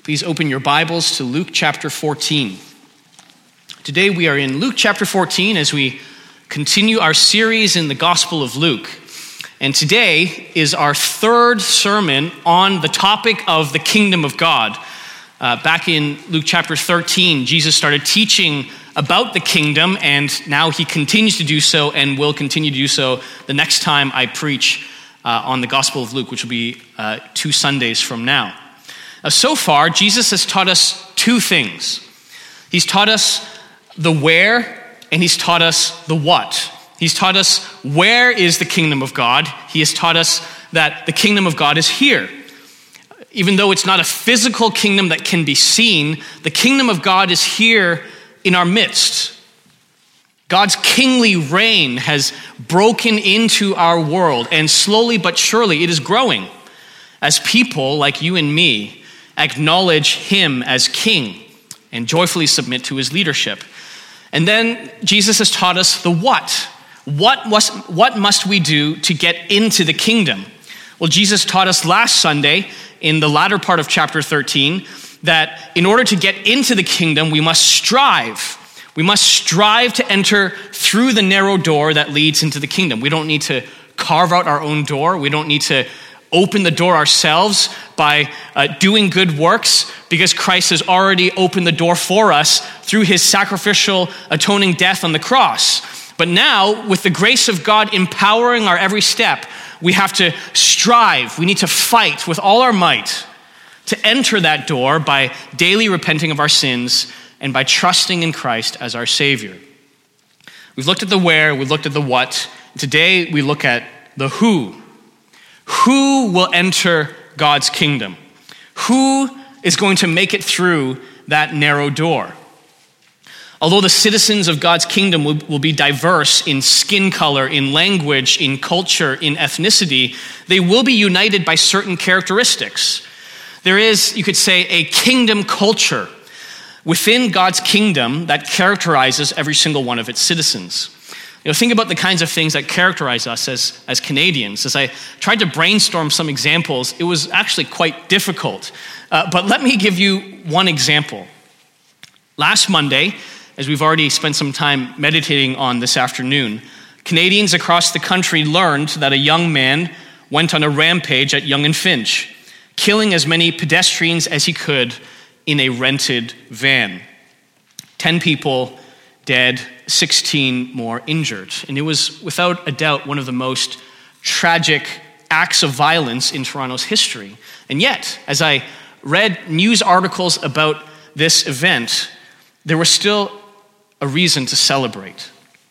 Please open your Bibles to Luke chapter 14. Today we are in Luke chapter 14 as we continue our series in the Gospel of Luke. And today is our third sermon on the topic of the kingdom of God. Back in Luke chapter 13, Jesus started teaching about the kingdom, and now he continues to do so and will continue to do so the next time I preach on the Gospel of Luke, which will be 2 Sundays from now. So far, Jesus has taught us two things. He's taught us the where, and he's taught us the what. He's taught us where is the kingdom of God. He has taught us that the kingdom of God is here. Even though it's not a physical kingdom that can be seen, the kingdom of God is here in our midst. God's kingly reign has broken into our world, and slowly but surely it is growing as people like you and me acknowledge him as king and joyfully submit to his leadership. And then Jesus has taught us the what. What must we do to get into the kingdom? Well, Jesus taught us last Sunday in the latter part of chapter 13 that in order to get into the kingdom, we must strive. We must strive to enter through the narrow door that leads into the kingdom. We don't need to carve out our own door. We don't need to open the door ourselves by doing good works, because Christ has already opened the door for us through his sacrificial atoning death on the cross. But now, with the grace of God empowering our every step, we have to strive. We need to fight with all our might to enter that door by daily repenting of our sins and by trusting in Christ as our Savior. We've looked at the where, we've looked at the what. Today, we look at the who. Who will enter God's kingdom? Who is going to make it through that narrow door? Although the citizens of God's kingdom will be diverse in skin color, in language, in culture, in ethnicity, they will be united by certain characteristics. There is, you could say, a kingdom culture within God's kingdom that characterizes every single one of its citizens. Think about the kinds of things that characterize us as Canadians. As I tried to brainstorm some examples, it was actually quite difficult. But let me give you one example. Last Monday, as we've already spent some time meditating on this afternoon, Canadians across the country learned that a young man went on a rampage at Yonge and Finch, killing as many pedestrians as he could in a rented van. 10 people dead, 16 more injured. And it was without a doubt one of the most tragic acts of violence in Toronto's history. And yet, as I read news articles about this event, there was still a reason to celebrate.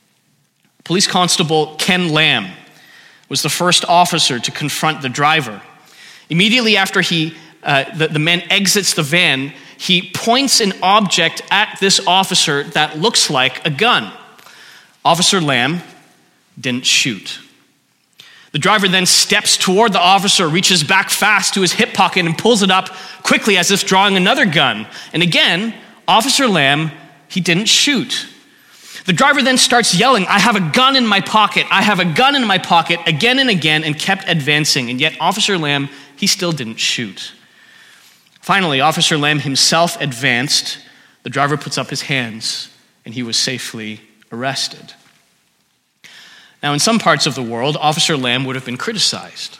Police Constable Ken Lamb was the first officer to confront the driver. Immediately after the man exits the van, he points an object at this officer that looks like a gun. Officer Lamb didn't shoot. The driver then steps toward the officer, reaches back fast to his hip pocket and pulls it up quickly as if drawing another gun. And again, Officer Lamb, he didn't shoot. The driver then starts yelling, "I have a gun in my pocket, I have a gun in my pocket," again and again, and kept advancing. And yet Officer Lamb, he still didn't shoot. Finally, Officer Lamb himself advanced. The driver puts up his hands, and he was safely arrested. Now, in some parts of the world, Officer Lamb would have been criticized.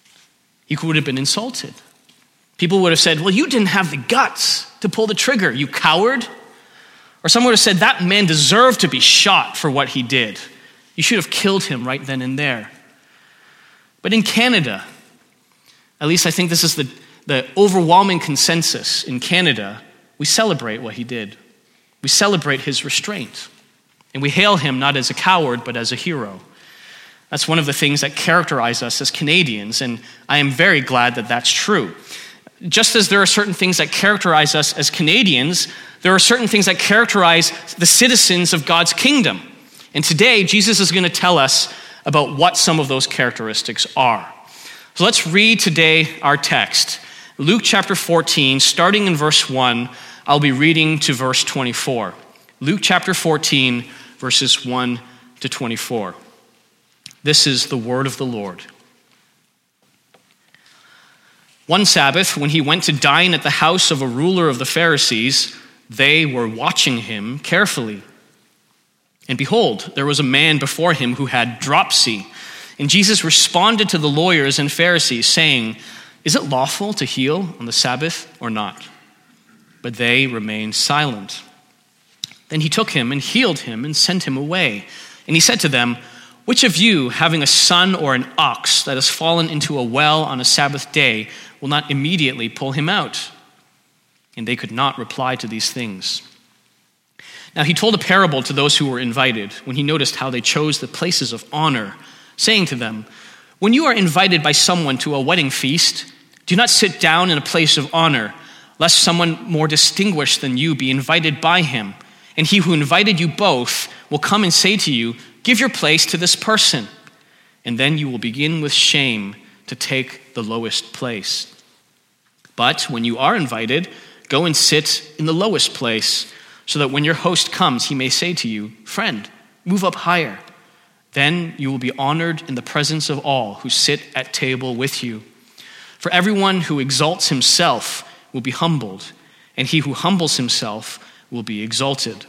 He would have been insulted. People would have said, "Well, you didn't have the guts to pull the trigger, you coward." Or someone would have said, "That man deserved to be shot for what he did. You should have killed him right then and there." But in Canada, at least I think this is the overwhelming consensus in Canada, we celebrate what he did. We celebrate his restraint. And we hail him not as a coward, but as a hero. That's one of the things that characterize us as Canadians, and I am very glad that that's true. Just as there are certain things that characterize us as Canadians, there are certain things that characterize the citizens of God's kingdom. And today, Jesus is going to tell us about what some of those characteristics are. So let's read today our text. Luke chapter 14, starting in verse 1, I'll be reading to verse 24. Luke chapter 14, verses 1 to 24. This is the word of the Lord. One Sabbath, when he went to dine at the house of a ruler of the Pharisees, they were watching him carefully. And behold, there was a man before him who had dropsy. And Jesus responded to the lawyers and Pharisees, saying, "Is it lawful to heal on the Sabbath or not?" But they remained silent. Then he took him and healed him and sent him away. And he said to them, "Which of you, having a son or an ox that has fallen into a well on a Sabbath day, will not immediately pull him out?" And they could not reply to these things. Now he told a parable to those who were invited, when he noticed how they chose the places of honor, saying to them, "When you are invited by someone to a wedding feast, do not sit down in a place of honor, lest someone more distinguished than you be invited by him. And he who invited you both will come and say to you, 'Give your place to this person.' And then you will begin with shame to take the lowest place. But when you are invited, go and sit in the lowest place, so that when your host comes, he may say to you, 'Friend, move up higher.' Then you will be honored in the presence of all who sit at table with you. For everyone who exalts himself will be humbled, and he who humbles himself will be exalted."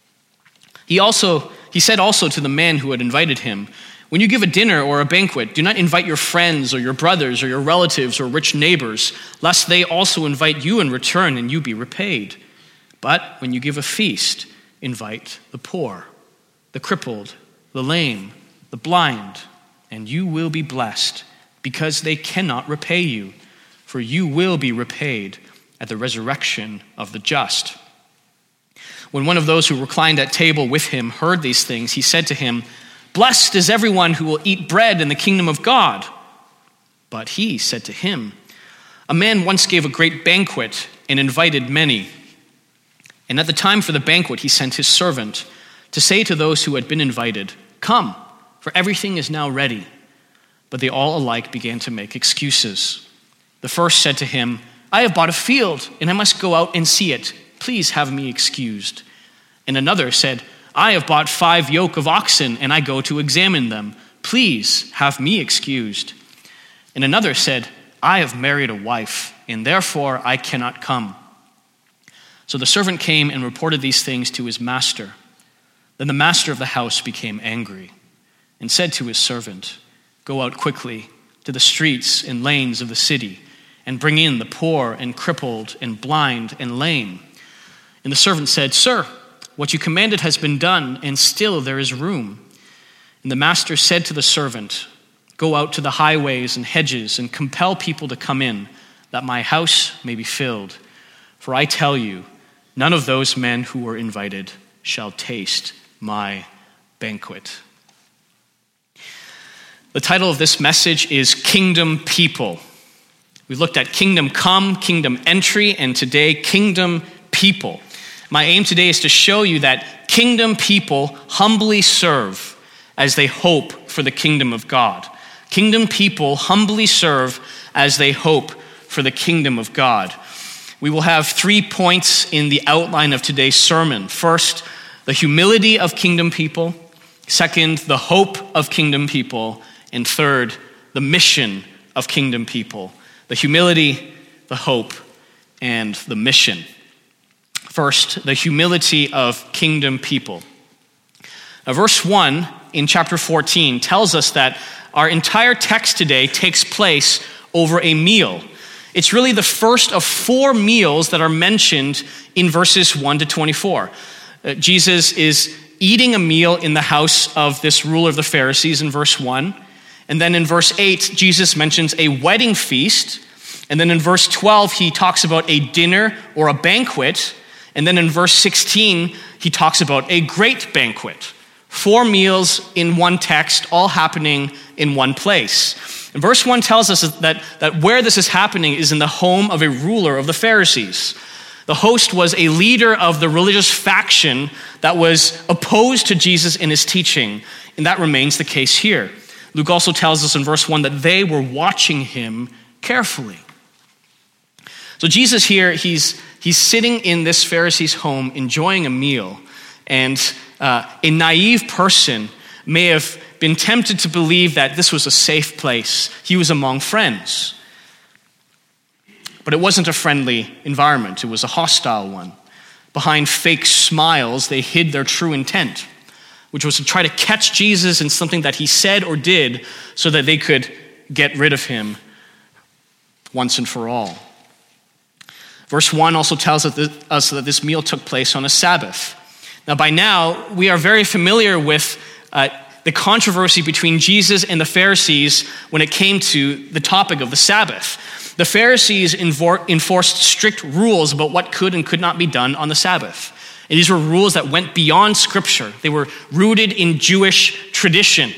He said also to the man who had invited him, "When you give a dinner or a banquet, do not invite your friends or your brothers or your relatives or rich neighbors, lest they also invite you in return and you be repaid. But when you give a feast, invite the poor, the crippled, the lame, the blind, and you will be blessed, because they cannot repay you, for you will be repaid at the resurrection of the just." When one of those who reclined at table with him heard these things, he said to him, "Blessed is everyone who will eat bread in the kingdom of God." But he said to him, "A man once gave a great banquet and invited many. And at the time for the banquet, he sent his servant to say to those who had been invited, 'Come, for everything is now ready.' But they all alike began to make excuses. The first said to him, 'I have bought a field, and I must go out and see it. Please have me excused.' And another said, 'I have bought 5 yoke of oxen, and I go to examine them. Please have me excused.' And another said, 'I have married a wife, and therefore I cannot come.' So the servant came and reported these things to his master. Then the master of the house became angry and said to his servant, 'Go out quickly to the streets and lanes of the city, and bring in the poor and crippled and blind and lame.' And the servant said, 'Sir, what you commanded has been done, and still there is room.' And the master said to the servant, 'Go out to the highways and hedges and compel people to come in, that my house may be filled. For I tell you, none of those men who were invited shall taste my banquet.'" The title of this message is Kingdom People. We've looked at kingdom come, kingdom entry, and today, kingdom people. My aim today is to show you that kingdom people humbly serve as they hope for the kingdom of God. Kingdom people humbly serve as they hope for the kingdom of God. We will have 3 points in the outline of today's sermon. First, the humility of kingdom people. Second, the hope of kingdom people. And third, the mission of kingdom people. The humility, the hope, and the mission. First, the humility of kingdom people. Now, verse 1 in chapter 14 tells us that our entire text today takes place over a meal. It's really the first of 4 meals that are mentioned in verses 1 to 24. Jesus is eating a meal in the house of this ruler of the Pharisees in verse 1. And then in verse 8, Jesus mentions a wedding feast. And then in verse 12, he talks about a dinner or a banquet. And then in verse 16, he talks about a great banquet. 4 meals in one text, all happening in one place. And verse 1 tells us that where this is happening is in the home of a ruler of the Pharisees. The host was a leader of the religious faction that was opposed to Jesus in his teaching, and that remains the case here. Luke also tells us in verse 1 that they were watching him carefully. So Jesus here, he's sitting in this Pharisee's home enjoying a meal, and a naive person may have been tempted to believe that this was a safe place. He was among friends. But it wasn't a friendly environment. It was a hostile one. Behind fake smiles, they hid their true intent, which was to try to catch Jesus in something that he said or did so that they could get rid of him once and for all. Verse 1 also tells us that this meal took place on a Sabbath. Now, by now, we are very familiar with the controversy between Jesus and the Pharisees when it came to the topic of the Sabbath. The Pharisees enforced strict rules about what could and could not be done on the Sabbath. And these were rules that went beyond Scripture. They were rooted in Jewish tradition.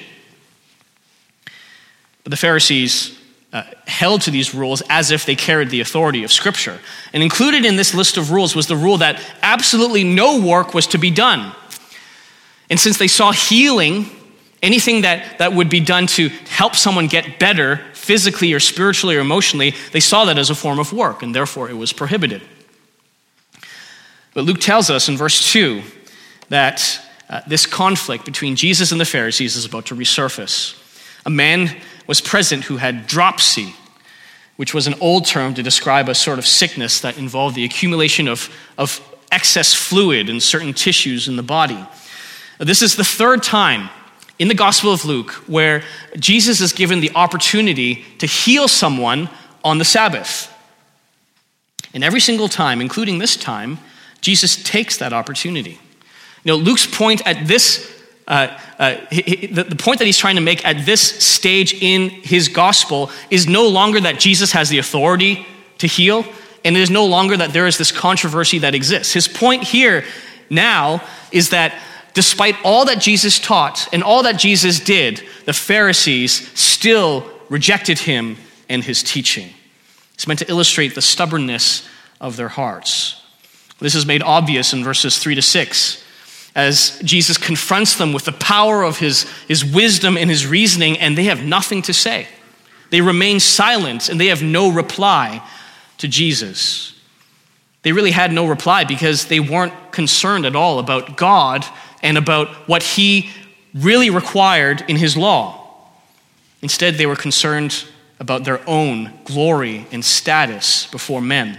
But the Pharisees held to these rules as if they carried the authority of Scripture. And included in this list of rules was the rule that absolutely no work was to be done. And since they saw healing, anything that would be done to help someone get better physically or spiritually or emotionally, they saw that as a form of work, and therefore it was prohibited. But Luke tells us in verse 2 that this conflict between Jesus and the Pharisees is about to resurface. A man was present who had dropsy, which was an old term to describe a sort of sickness that involved the accumulation of excess fluid in certain tissues in the body. This is the third time in the Gospel of Luke where Jesus is given the opportunity to heal someone on the Sabbath. And every single time, including this time, Jesus takes that opportunity. You know, Luke's point at this, the point that he's trying to make at this stage in his gospel is no longer that Jesus has the authority to heal, and it is no longer that there is this controversy that exists. His point here now is that despite all that Jesus taught and all that Jesus did, the Pharisees still rejected him and his teaching. It's meant to illustrate the stubbornness of their hearts. This is made obvious in verses 3-6 as Jesus confronts them with the power of his wisdom and his reasoning, and they have nothing to say. They remain silent and they have no reply to Jesus. They really had no reply because they weren't concerned at all about God and about what he really required in his law. Instead, they were concerned about their own glory and status before men.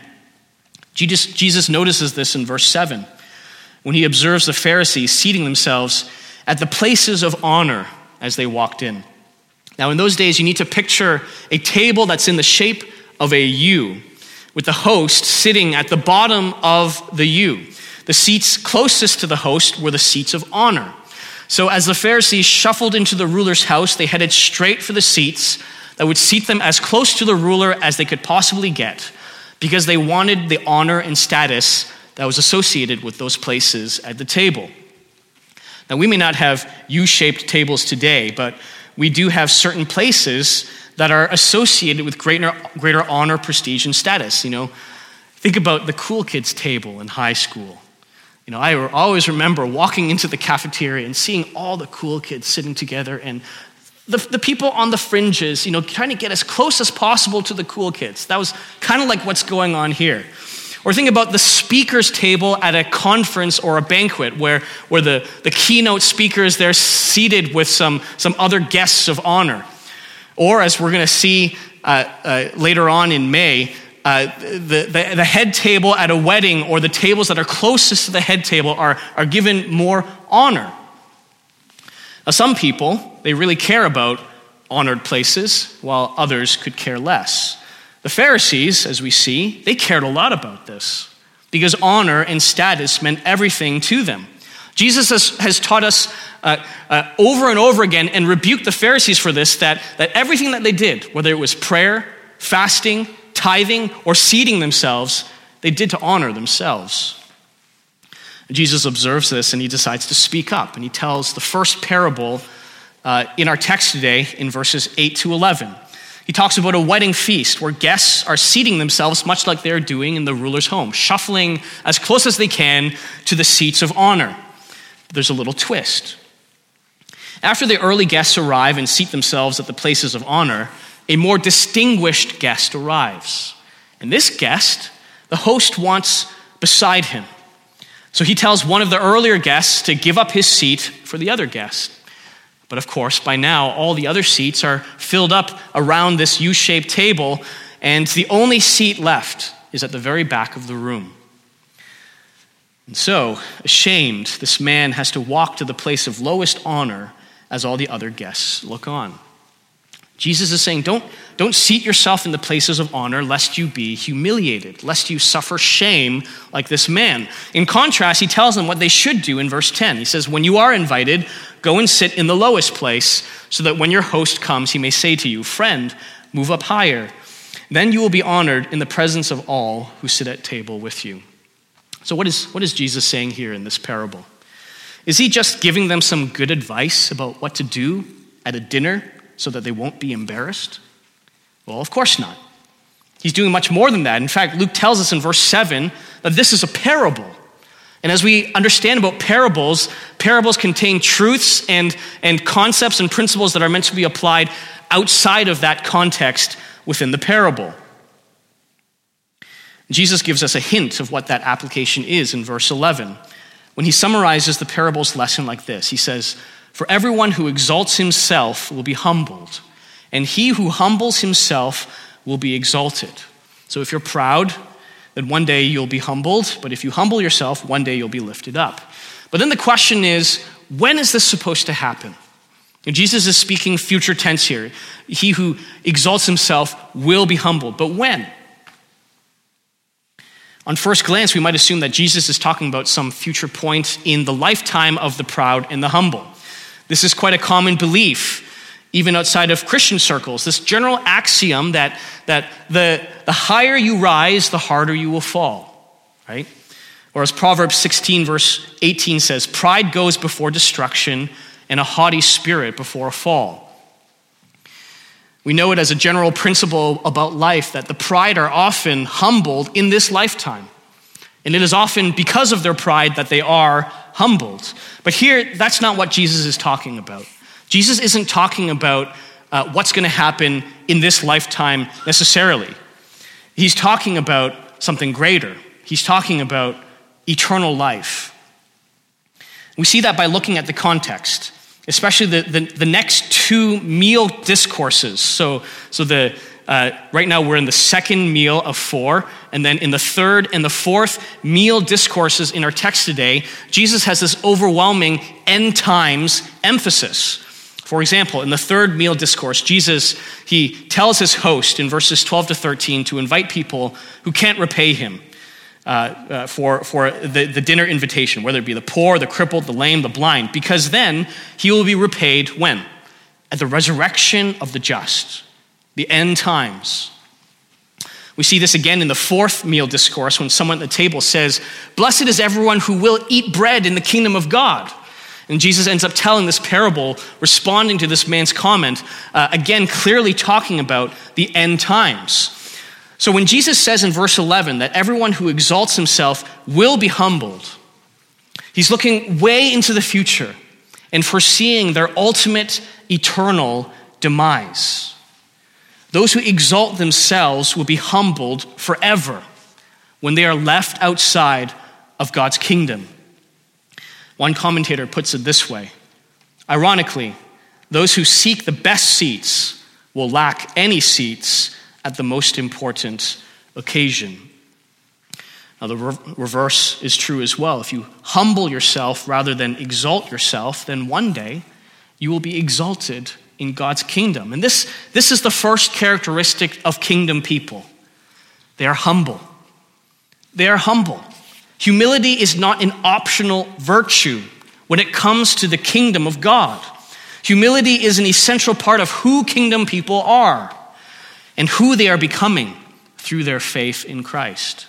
Jesus notices this in verse 7 when he observes the Pharisees seating themselves at the places of honor as they walked in. Now, in those days, you need to picture a table that's in the shape of a U, with the host sitting at the bottom of the U. The seats closest to the host were the seats of honor. So as the Pharisees shuffled into the ruler's house, they headed straight for the seats that would seat them as close to the ruler as they could possibly get, because they wanted the honor and status that was associated with those places at the table. Now, we may not have U-shaped tables today, but we do have certain places that are associated with greater honor, prestige, and status. You know, think about the cool kids table in high school. You know, I always remember walking into the cafeteria and seeing all the cool kids sitting together and the people on the fringes, you know, trying to get as close as possible to the cool kids. That was kind of like what's going on here. Or think about the speaker's table at a conference or a banquet where the keynote speaker is there seated with some other guests of honor. Or as we're going to see later on in May, the head table at a wedding or the tables that are closest to the head table are given more honor. Now, some people, they really care about honored places, while others could care less. The Pharisees, as we see, they cared a lot about this because honor and status meant everything to them. Jesus has taught us over and over again and rebuked the Pharisees for this, that everything that they did, whether it was prayer, fasting, tithing, or seating themselves, they did to honor themselves. Jesus observes this and he decides to speak up, and he tells the first parable in our text today in verses 8-11. He talks about a wedding feast where guests are seating themselves much like they're doing in the ruler's home, shuffling as close as they can to the seats of honor. But there's a little twist. After the early guests arrive and seat themselves at the places of honor, a more distinguished guest arrives. And this guest, the host wants beside him. So he tells one of the earlier guests to give up his seat for the other guest. But of course, by now, all the other seats are filled up around this U-shaped table, and the only seat left is at the very back of the room. And so, ashamed, this man has to walk to the place of lowest honor as all the other guests look on. Jesus is saying, don't seat yourself in the places of honor lest you be humiliated, lest you suffer shame like this man. In contrast, he tells them what they should do in verse 10. He says, when you are invited, go and sit in the lowest place so that when your host comes, he may say to you, friend, move up higher. Then you will be honored in the presence of all who sit at table with you. So what is Jesus saying here in this parable? Is he just giving them some good advice about what to do at a dinner so that they won't be embarrassed? Well, of course not. He's doing much more than that. In fact, Luke tells us in verse 7 that this is a parable. And as we understand about parables contain truths and concepts and principles that are meant to be applied outside of that context within the parable. Jesus gives us a hint of what that application is in verse 11 when he summarizes the parable's lesson like this. He says, for everyone who exalts himself will be humbled, and he who humbles himself will be exalted. So if you're proud, then one day you'll be humbled, but if you humble yourself, one day you'll be lifted up. But then the question is, when is this supposed to happen? And Jesus is speaking future tense here. He who exalts himself will be humbled, but when? On first glance, we might assume that Jesus is talking about some future point in the lifetime of the proud and the humble. This is quite a common belief, even outside of Christian circles. This general axiom that the higher you rise, the harder you will fall, right? Or as Proverbs 16 verse 18 says, pride goes before destruction and a haughty spirit before a fall. We know it as a general principle about life that the pride are often humbled in this lifetime. And it is often because of their pride that they are humbled. But here, that's not what Jesus is talking about. Jesus isn't talking about what's going to happen in this lifetime necessarily. He's talking about something greater. He's talking about eternal life. We see that by looking at the context, especially the next two meal discourses. So right now we're in the second meal of 4, and then in the third and the fourth meal discourses in our text today, Jesus has this overwhelming end times emphasis. For example, in the third meal discourse, Jesus, he tells his host in verses 12 to 13 to invite people who can't repay him for the dinner invitation, whether it be the poor, the crippled, the lame, the blind, because then he will be repaid when? At the resurrection of the just, the end times. We see this again in the fourth meal discourse when someone at the table says, blessed is everyone who will eat bread in the kingdom of God. And Jesus ends up telling this parable, responding to this man's comment, again, clearly talking about the end times. So when Jesus says in verse 11 that everyone who exalts himself will be humbled, he's looking way into the future and foreseeing their ultimate eternal demise. Those who exalt themselves will be humbled forever when they are left outside of God's kingdom. One commentator puts it this way: ironically, those who seek the best seats will lack any seats at the most important occasion. Now, the reverse is true as well. If you humble yourself rather than exalt yourself, then one day you will be exalted in God's kingdom. And this is the first characteristic of kingdom people. They are humble. They are humble. Humility is not an optional virtue when it comes to the kingdom of God. Humility is an essential part of who kingdom people are and who they are becoming through their faith in Christ.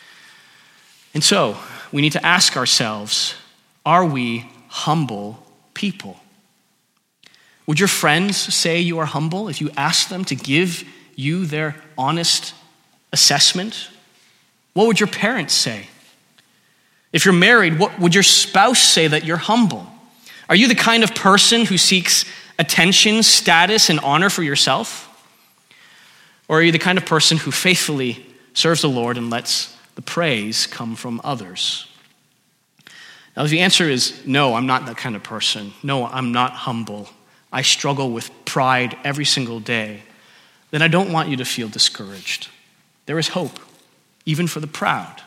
And so, we need to ask ourselves, are we humble people? Would your friends say you are humble if you asked them to give you their honest assessment? What would your parents say? If you're married, what would your spouse say that you're humble? Are you the kind of person who seeks attention, status, and honor for yourself? Or are you the kind of person who faithfully serves the Lord and lets the praise come from others? Now, if the answer is no, I'm not that kind of person. No, I'm not humble. I struggle with pride every single day. then I don't want you to feel discouraged. There is hope, even for the proud.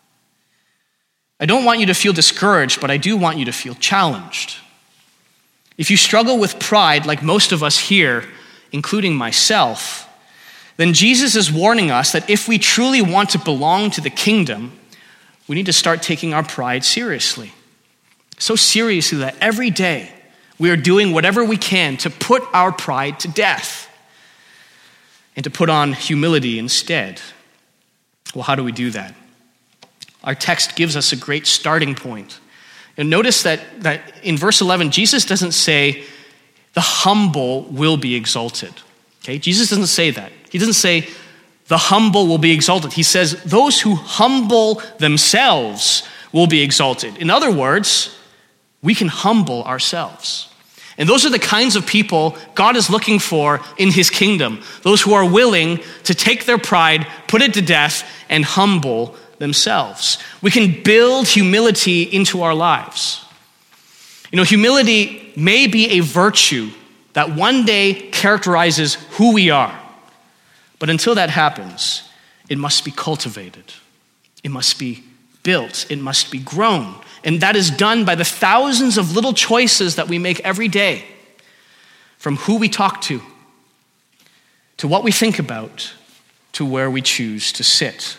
I don't want you to feel discouraged, but I do want you to feel challenged. If you struggle with pride, like most of us here, including myself, then Jesus is warning us that if we truly want to belong to the kingdom, we need to start taking our pride seriously. So seriously that every day we are doing whatever we can to put our pride to death and to put on humility instead. Well, how do we do that? Our text gives us a great starting point. And notice that in verse 11, Jesus doesn't say, the humble will be exalted. Okay? Jesus doesn't say that. He doesn't say, the humble will be exalted. He says, those who humble themselves will be exalted. In other words, we can humble ourselves. And those are the kinds of people God is looking for in his kingdom. Those who are willing to take their pride, put it to death, and humble themselves. We can build humility into our lives. You know, humility may be a virtue that one day characterizes who we are. But until that happens, it must be cultivated. It must be built. It must be grown. And that is done by the thousands of little choices that we make every day, from who we talk to what we think about, to where we choose to sit.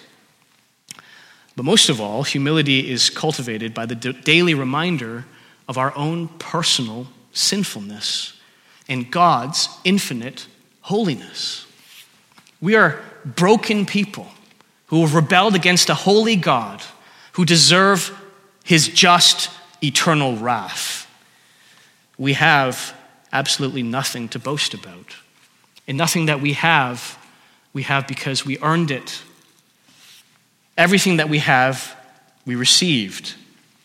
But most of all, humility is cultivated by the daily reminder of our own personal sinfulness and God's infinite holiness. We are broken people who have rebelled against a holy God who deserve his just eternal wrath. We have absolutely nothing to boast about. And nothing that we have because we earned it. Everything that we have, we received.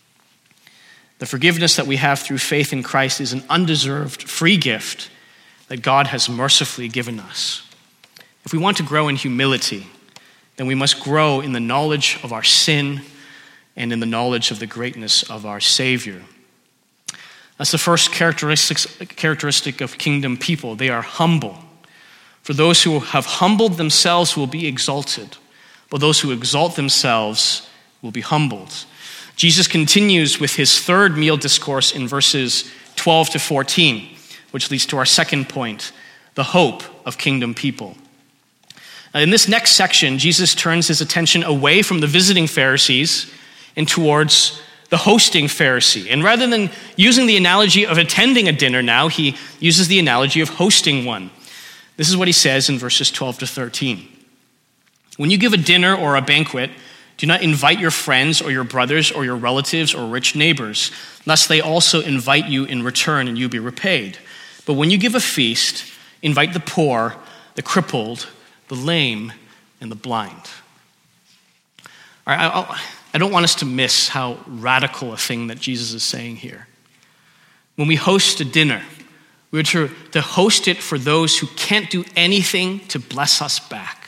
The forgiveness that we have through faith in Christ is an undeserved free gift that God has mercifully given us. If we want to grow in humility, then we must grow in the knowledge of our sin and in the knowledge of the greatness of our Savior. That's the first characteristic of kingdom people. They are humble. For those who have humbled themselves will be exalted, but those who exalt themselves will be humbled. Jesus continues with his third meal discourse in verses 12 to 14, which leads to our second point, the hope of kingdom people. In this next section, Jesus turns his attention away from the visiting Pharisees and towards the hosting Pharisee. And rather than using the analogy of attending a dinner now, he uses the analogy of hosting one. This is what he says in verses 12 to 13. When you give a dinner or a banquet, do not invite your friends or your brothers or your relatives or rich neighbors, lest they also invite you in return and you be repaid. But when you give a feast, invite the poor, the crippled, the lame, and the blind. All right, I don't want us to miss how radical a thing that Jesus is saying here. When we host a dinner, we're to host it for those who can't do anything to bless us back.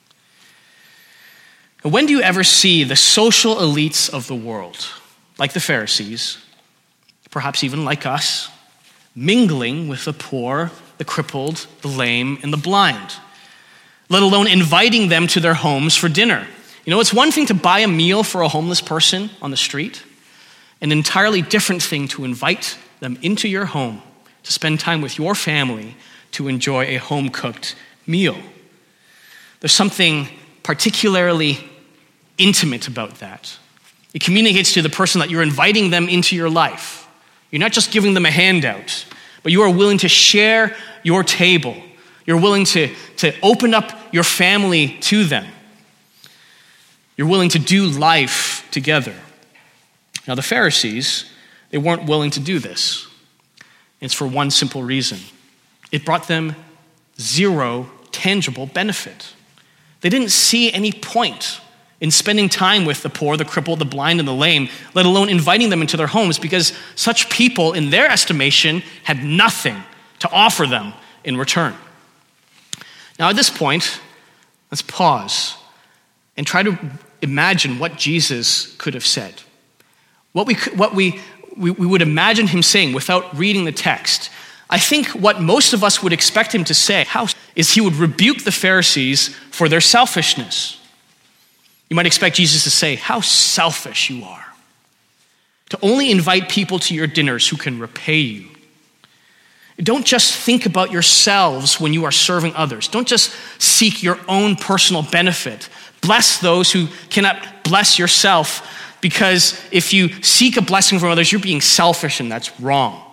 And when do you ever see the social elites of the world, like the Pharisees, perhaps even like us, mingling with the poor, the crippled, the lame, and the blind, let alone inviting them to their homes for dinner? You know, it's one thing to buy a meal for a homeless person on the street, an entirely different thing to invite them into your home to spend time with your family to enjoy a home-cooked meal. There's something particularly intimate about that. It communicates to the person that you're inviting them into your life. You're not just giving them a handout, but you are willing to share your table. You're willing to open up your family to them. You're willing to do life together. Now, the Pharisees, they weren't willing to do this. It's for one simple reason. It brought them zero tangible benefit. They didn't see any point in spending time with the poor, the crippled, the blind, and the lame, let alone inviting them into their homes, because such people, in their estimation, had nothing to offer them in return. Now, at this point, let's pause and try to imagine what Jesus could have said. What we would imagine him saying without reading the text. I think what most of us would expect him to say is he would rebuke the Pharisees for their selfishness. You might expect Jesus to say, "How selfish you are, to only invite people to your dinners who can repay you. Don't just think about yourselves when you are serving others. Don't just seek your own personal benefit. Bless those who cannot bless yourself, because if you seek a blessing from others, you're being selfish, and that's wrong."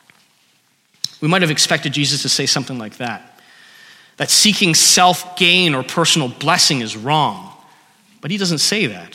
We might have expected Jesus to say something like that seeking self-gain or personal blessing is wrong. But he doesn't say that.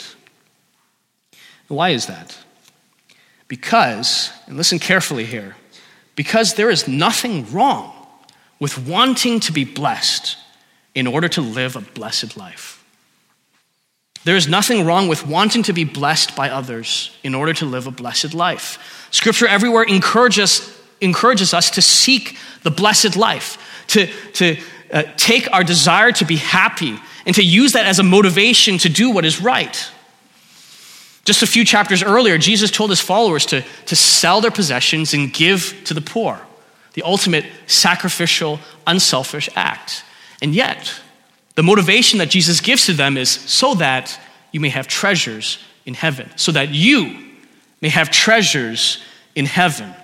Why is that? Because, and listen carefully here, because there is nothing wrong with wanting to be blessed in order to live a blessed life. There is nothing wrong with wanting to be blessed by others in order to live a blessed life. Scripture everywhere encourages us to seek the blessed life, to take our desire to be happy and to use that as a motivation to do what is right. Just a few chapters earlier, Jesus told his followers to sell their possessions and give to the poor, the ultimate sacrificial, unselfish act. And yet, the motivation that Jesus gives to them is so that you may have treasures in heaven, so that you may have treasures in heaven.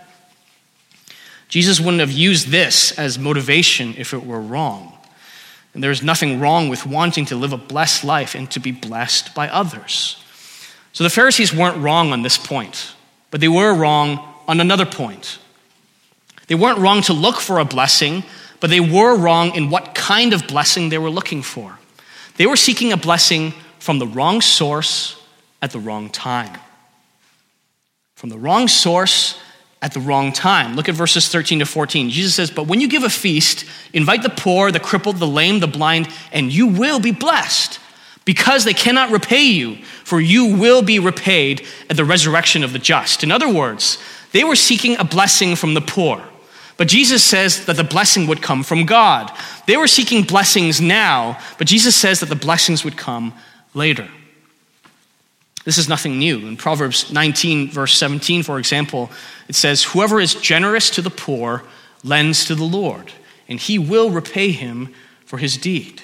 Jesus wouldn't have used this as motivation if it were wrong. And there's nothing wrong with wanting to live a blessed life and to be blessed by others. So the Pharisees weren't wrong on this point, but they were wrong on another point. They weren't wrong to look for a blessing, but they were wrong in what kind of blessing they were looking for. They were seeking a blessing from the wrong source at the wrong time. From the wrong source at the wrong time. Look at verses 13 to 14. Jesus says, "But when you give a feast, invite the poor, the crippled, the lame, the blind, and you will be blessed, because they cannot repay you, for you will be repaid at the resurrection of the just." In other words, they were seeking a blessing from the poor. But Jesus says that the blessing would come from God. They were seeking blessings now, but Jesus says that the blessings would come later. This is nothing new. In Proverbs 19, verse 17, for example, it says, "Whoever is generous to the poor lends to the Lord, and he will repay him for his deed."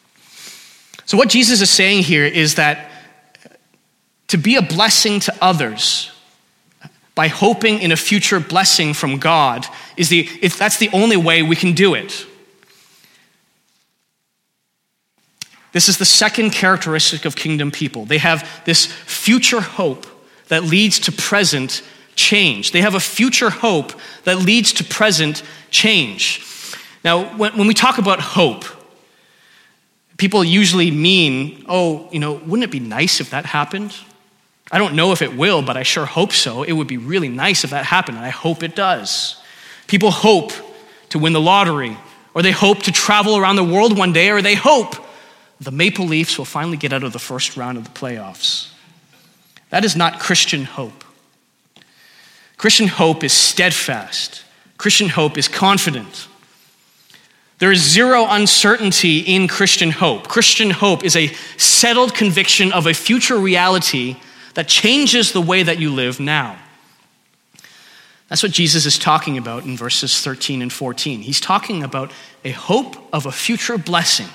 So what Jesus is saying here is that to be a blessing to others by hoping in a future blessing from God that's the only way we can do it. This is the second characteristic of kingdom people. They have this future hope that leads to present change. They have a future hope that leads to present change. Now, when we talk about hope, people usually mean, wouldn't it be nice if that happened? I don't know if it will, but I sure hope so. It would be really nice if that happened, and I hope it does. People hope to win the lottery, or they hope to travel around the world one day, or they hope the Maple Leafs will finally get out of the first round of the playoffs. That is not Christian hope. Christian hope is steadfast. Christian hope is confident. There is zero uncertainty in Christian hope. Christian hope is a settled conviction of a future reality that changes the way that you live now. That's what Jesus is talking about in verses 13 and 14. He's talking about a hope of a future blessing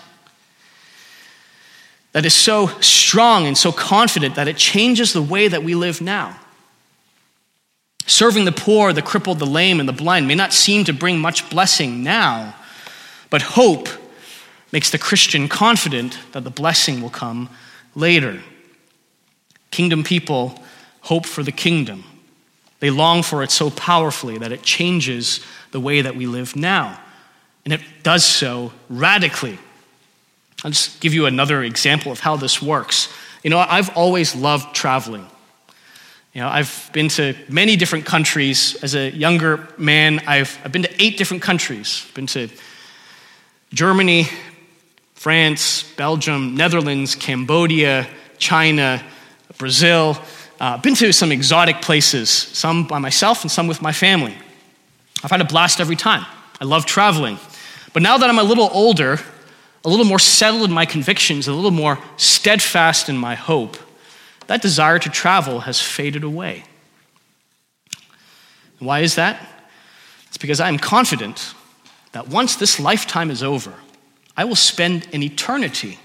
that is so strong and so confident that it changes the way that we live now. Serving the poor, the crippled, the lame, and the blind may not seem to bring much blessing now, but hope makes the Christian confident that the blessing will come later. Kingdom people hope for the kingdom. They long for it so powerfully that it changes the way that we live now. And it does so radically. I'll just give you another example of how this works. I've always loved traveling. I've been to many different countries. As a younger man, I've been to 8 different countries. I've been to Germany, France, Belgium, Netherlands, Cambodia, China, Brazil. Been to some exotic places, some by myself and some with my family. I've had a blast every time. I love traveling. But now that I'm a little older, a little more settled in my convictions, a little more steadfast in my hope, that desire to travel has faded away. And why is that? It's because I am confident that once this lifetime is over, I will spend an eternity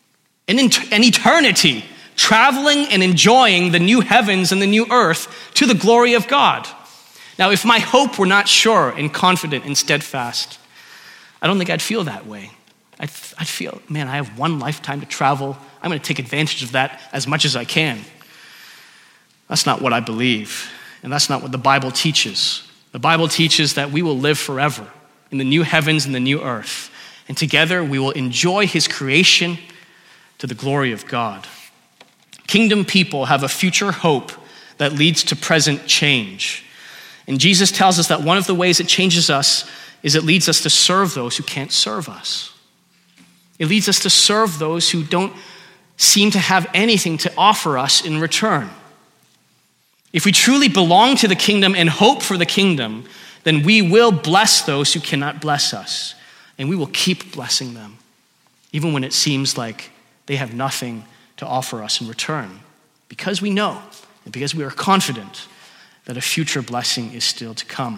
traveling and enjoying the new heavens and the new earth to the glory of God. Now, if my hope were not sure and confident and steadfast, I don't think I'd feel that way. I'd feel, man, I have one lifetime to travel. I'm going to take advantage of that as much as I can. That's not what I believe, and that's not what the Bible teaches. The Bible teaches that we will live forever in the new heavens and the new earth, and together we will enjoy his creation to the glory of God. Kingdom people have a future hope that leads to present change. And Jesus tells us that one of the ways it changes us is it leads us to serve those who can't serve us. It leads us to serve those who don't seem to have anything to offer us in return. If we truly belong to the kingdom and hope for the kingdom, then we will bless those who cannot bless us. And we will keep blessing them, even when it seems like they have nothing to offer us in return, because we know and because we are confident that a future blessing is still to come.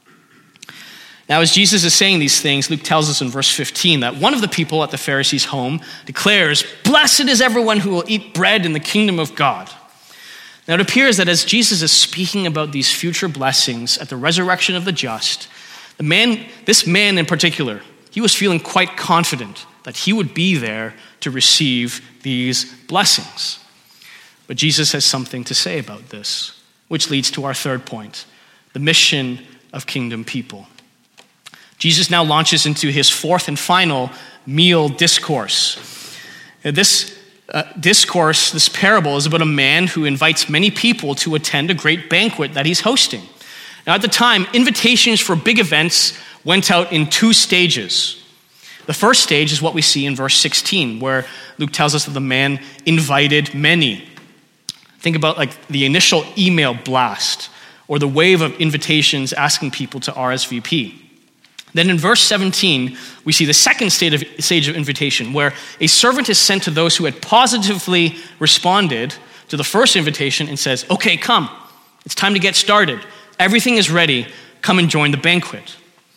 Now, as Jesus is saying these things, Luke tells us in verse 15 that one of the people at the Pharisee's home declares, "Blessed is everyone who will eat bread in the kingdom of God." Now, it appears that as Jesus is speaking about these future blessings at the resurrection of the just, this man in particular, he was feeling quite confident that he would be there to receive these blessings. But Jesus has something to say about this, which leads to our third point, the mission of kingdom people. Jesus now launches into his fourth and final meal discourse. This discourse, this parable, is about a man who invites many people to attend a great banquet that he's hosting. Now, at the time, invitations for big events went out in two stages. The first stage is what we see in verse 16, where Luke tells us that the man invited many. Think about like the initial email blast or the wave of invitations asking people to RSVP. Then in verse 17, we see the second stage of invitation, where a servant is sent to those who had positively responded to the first invitation and says, "Okay, come. It's time to get started. Everything is ready. Come and join the banquet."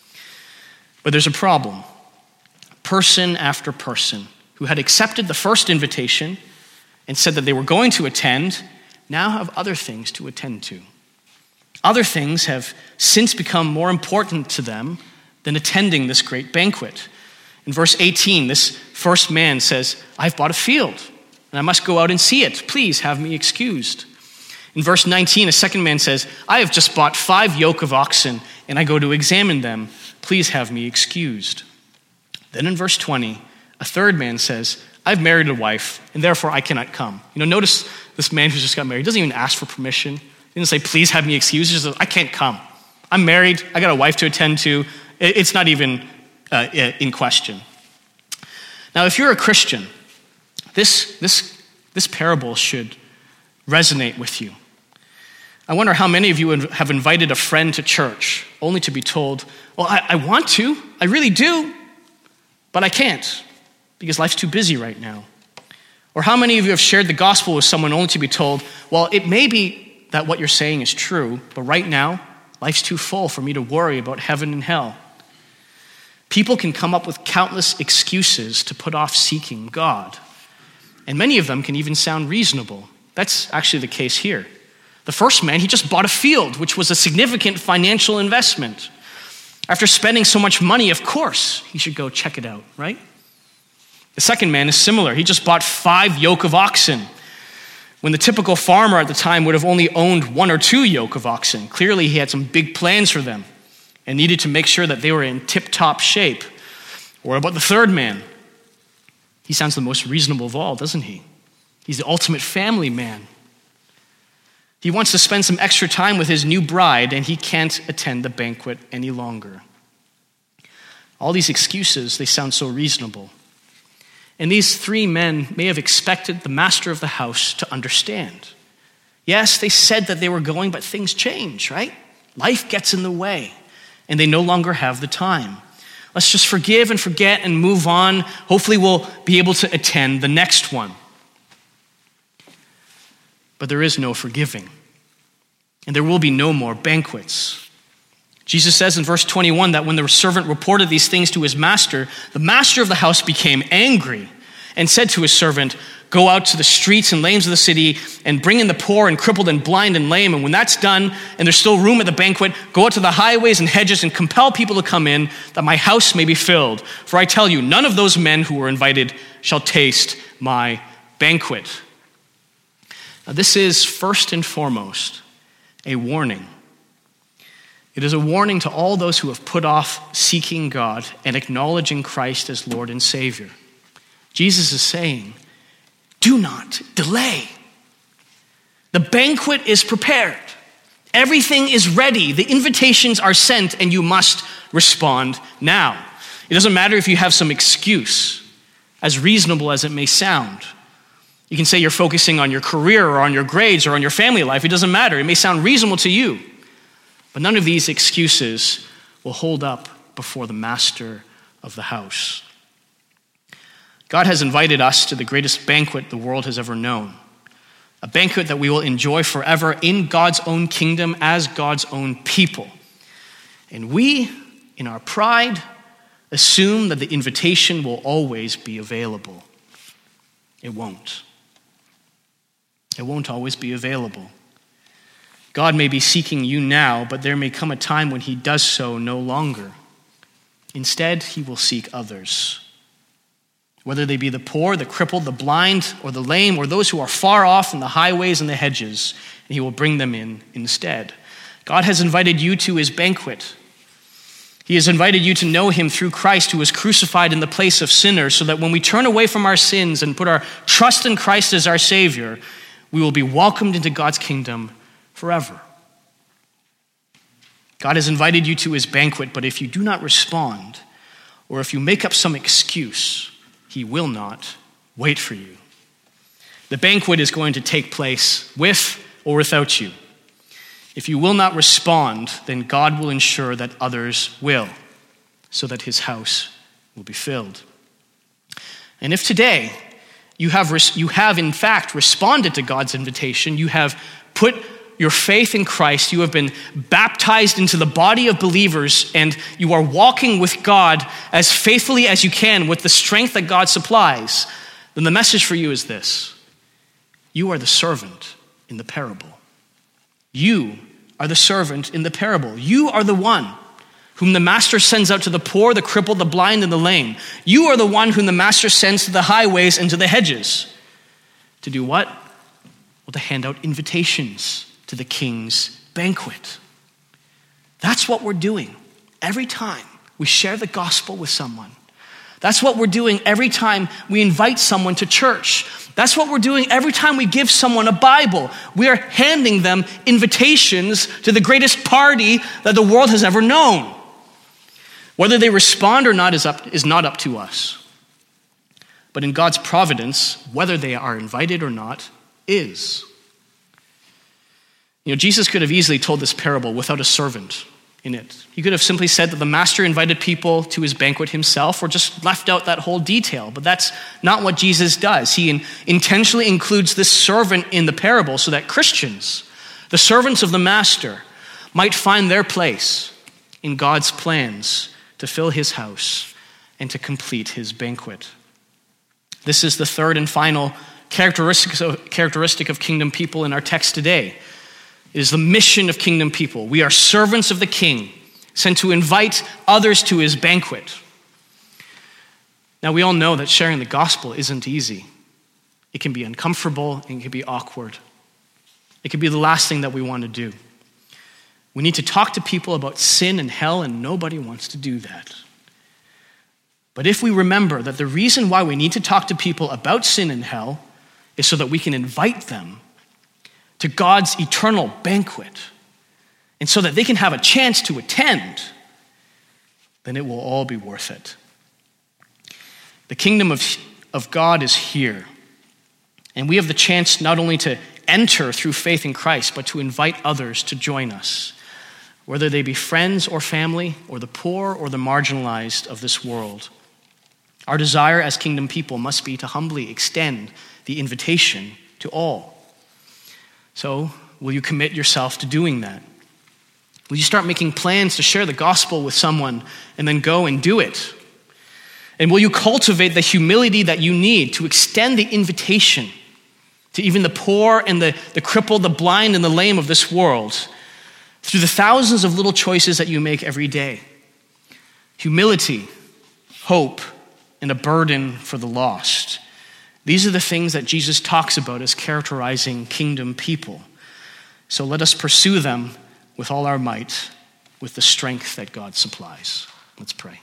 But there's a problem. Person after person who had accepted the first invitation and said that they were going to attend now have other things to attend to. Other things have since become more important to them than attending this great banquet. In verse 18, this first man says, "I've bought a field and I must go out and see it. Please have me excused." In verse 19, a second man says, "I have just bought 5 yoke of oxen and I go to examine them. Please have me excused." Then in verse 20, a third man says, "I've married a wife and therefore I cannot come." Notice this man who's just got married doesn't even ask for permission. He didn't say, "Please have me excused." He just says, "I can't come. I'm married. I got a wife to attend to." It's not even in question. Now, if you're a Christian, this parable should resonate with you. I wonder how many of you have invited a friend to church only to be told, "Well, I want to, I really do, but I can't because life's too busy right now." Or how many of you have shared the gospel with someone only to be told, "Well, it may be that what you're saying is true, but right now, life's too full for me to worry about heaven and hell." People can come up with countless excuses to put off seeking God. And many of them can even sound reasonable. That's actually the case here. The first man, he just bought a field, which was a significant financial investment. After spending so much money, of course, he should go check it out, right? The second man is similar. He just bought 5 yoke of oxen, when the typical farmer at the time would have only owned 1 or 2 yoke of oxen. Clearly, he had some big plans for them and needed to make sure that they were in tip-top shape. Or about the third man? He sounds the most reasonable of all, doesn't he? He's the ultimate family man. He wants to spend some extra time with his new bride, and he can't attend the banquet any longer. All these excuses, they sound so reasonable. And these 3 men may have expected the master of the house to understand. Yes, they said that they were going, but things change, right? Life gets in the way, and they no longer have the time. Let's just forgive and forget and move on. Hopefully we'll be able to attend the next one. But there is no forgiving, and there will be no more banquets. Jesus says in verse 21 that when the servant reported these things to his master, the master of the house became angry and said to his servant, "Go out to the streets and lanes of the city and bring in the poor and crippled and blind and lame. And when that's done and there's still room at the banquet, go out to the highways and hedges and compel people to come in that my house may be filled. For I tell you, none of those men who were invited shall taste my banquet." Now, this is first and foremost a warning. It is a warning to all those who have put off seeking God and acknowledging Christ as Lord and Savior. Jesus is saying, do not delay. The banquet is prepared. Everything is ready. The invitations are sent, and you must respond now. It doesn't matter if you have some excuse, as reasonable as it may sound. You can say you're focusing on your career or on your grades or on your family life. It doesn't matter. It may sound reasonable to you. But none of these excuses will hold up before the master of the house. God has invited us to the greatest banquet the world has ever known, a banquet that we will enjoy forever in God's own kingdom as God's own people. And we, in our pride, assume that the invitation will always be available. It won't. It won't always be available. God may be seeking you now, but there may come a time when he does so no longer. Instead, he will seek others. Whether they be the poor, the crippled, the blind, or the lame, or those who are far off in the highways and the hedges, and he will bring them in instead. God has invited you to his banquet. He has invited you to know him through Christ, who was crucified in the place of sinners, so that when we turn away from our sins and put our trust in Christ as our Savior, we will be welcomed into God's kingdom forever. God has invited you to his banquet, but if you do not respond, or if you make up some excuse, he will not wait for you. The banquet is going to take place with or without you. If you will not respond, then God will ensure that others will, so that his house will be filled. And if today you have in fact responded to God's invitation, you have put your faith in Christ, you have been baptized into the body of believers, and you are walking with God as faithfully as you can with the strength that God supplies, then the message for you is this: you are the servant in the parable. You are the servant in the parable. You are the one whom the master sends out to the poor, the crippled, the blind, and the lame. You are the one whom the master sends to the highways and to the hedges. To do what? Well, to hand out invitations to the king's banquet. That's what we're doing every time we share the gospel with someone. That's what we're doing every time we invite someone to church. That's what we're doing every time we give someone a Bible. We are handing them invitations to the greatest party that the world has ever known. Whether they respond or not is not up to us. But in God's providence, whether they are invited or not is. You know, Jesus could have easily told this parable without a servant in it. He could have simply said that the master invited people to his banquet himself, or just left out that whole detail. But that's not what Jesus does. He intentionally includes this servant in the parable so that Christians, the servants of the master, might find their place in God's plans to fill his house and to complete his banquet. This is the third and final characteristic of kingdom people in our text today. It is the mission of kingdom people. We are servants of the king, sent to invite others to his banquet. Now, we all know that sharing the gospel isn't easy. It can be uncomfortable and it can be awkward. It can be the last thing that we want to do. We need to talk to people about sin and hell, and nobody wants to do that. But if we remember that the reason why we need to talk to people about sin and hell is so that we can invite them to God's eternal banquet, and so that they can have a chance to attend, then it will all be worth it. The kingdom of God is here, and we have the chance not only to enter through faith in Christ, but to invite others to join us, whether they be friends or family, or the poor or the marginalized of this world. Our desire as kingdom people must be to humbly extend the invitation to all. So, will you commit yourself to doing that? Will you start making plans to share the gospel with someone and then go and do it? And will you cultivate the humility that you need to extend the invitation to even the poor and the crippled, the blind and the lame of this world through the thousands of little choices that you make every day? Humility, hope, and a burden for the lost. These are the things that Jesus talks about as characterizing kingdom people. So let us pursue them with all our might, with the strength that God supplies. Let's pray.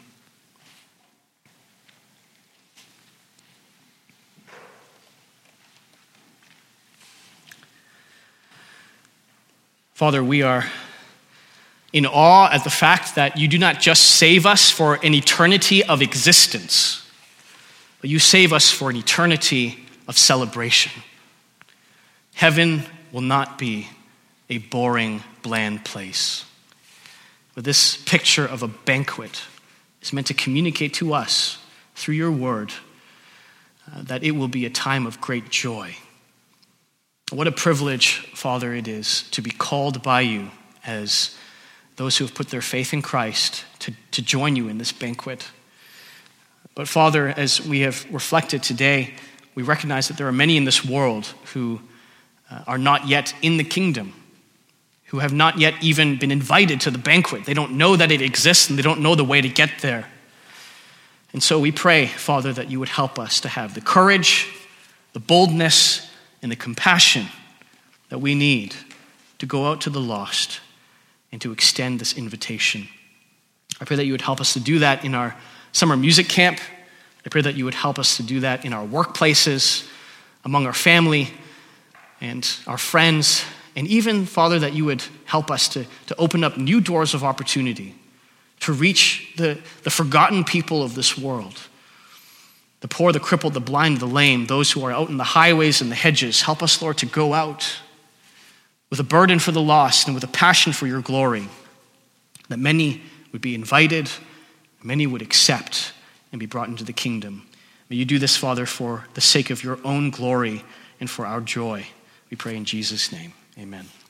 Father, we are in awe at the fact that you do not just save us for an eternity of existence, but you save us for an eternity of celebration. Heaven will not be a boring, bland place. But this picture of a banquet is meant to communicate to us through your word that it will be a time of great joy. What a privilege, Father, it is to be called by you as those who have put their faith in Christ to join you in this banquet. But Father, as we have reflected today, we recognize that there are many in this world who are not yet in the kingdom, who have not yet even been invited to the banquet. They don't know that it exists and they don't know the way to get there. And so we pray, Father, that you would help us to have the courage, the boldness, and the compassion that we need to go out to the lost and to extend this invitation. I pray that you would help us to do that in our summer music camp. I pray that you would help us to do that in our workplaces, among our family and our friends, and even, Father, that you would help us to open up new doors of opportunity to reach the forgotten people of this world. The poor, the crippled, the blind, the lame, those who are out in the highways and the hedges. Help us, Lord, to go out with a burden for the lost and with a passion for your glory, that many would be invited, many would accept and be brought into the kingdom. May you do this, Father, for the sake of your own glory and for our joy. We pray in Jesus' name. Amen.